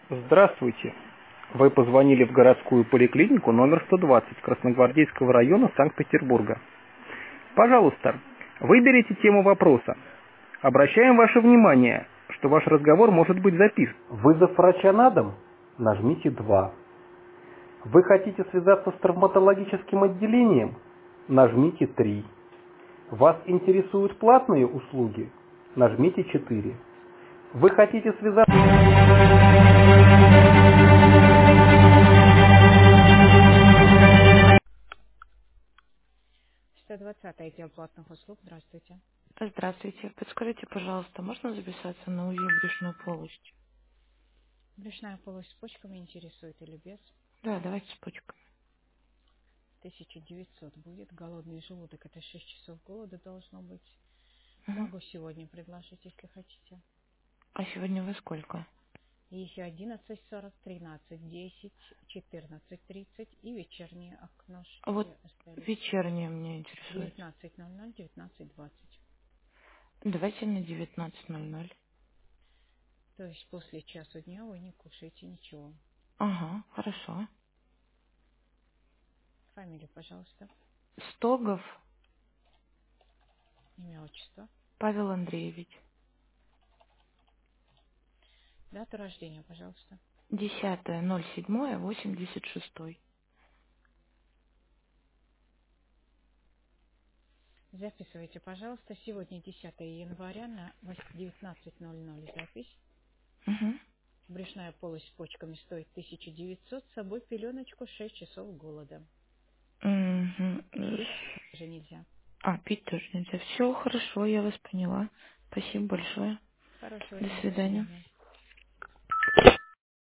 Здравствуйте. Вы позвонили в городскую поликлинику номер 120 Красногвардейского района Санкт-Петербурга. Пожалуйста, выберите тему вопроса. Обращаем ваше внимание, что ваш разговор может быть записан. Вызов врача на дом? Нажмите 2. Вы хотите связаться с травматологическим отделением? Нажмите 3. Вас интересуют платные услуги? Нажмите 4. Вы хотите связаться... 120 отдел платных услуг. Здравствуйте. Здравствуйте. Подскажите, пожалуйста, можно записаться на УЗИ брюшной полости? Брюшная полость с почками интересует или без? Да, давайте с почками. 1900 будет. Голодный желудок. Это 6 часов голода должно быть. Мгм. Могу сегодня предложить, если хотите. А сегодня во сколько? Еще 11:40, 13, 10, 14:30 и вечернее окно, А вот где остались. вечернее меня интересует. 19:00, 19:20. Давайте на 19:00. То есть после часу дня вы не кушаете ничего. Ага, хорошо. Фамилию, пожалуйста. Стогов Имя, отчество. Павел Андреевич. Дату рождения, пожалуйста. 10.07.86. Записывайте, пожалуйста, сегодня 10 января на 19:00 запись. Угу. Брюшная полость с почками стоит 1900, с собой пеленочку 6 часов голода. Угу. Пить уже нельзя. А, пить тоже нельзя. Все хорошо, я вас поняла. Спасибо большое. Хорошего До дня, до свидания. свидания.